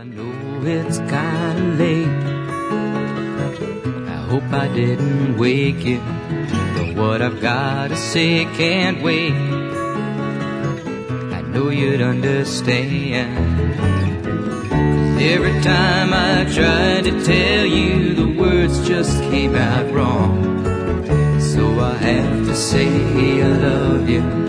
I know it's kinda late. I hope I didn't wake you, but what I've gotta say can't wait. I know you'd understand. 'Cause every time I tried to tell you, the words just came out wrong. So I have to say I love you.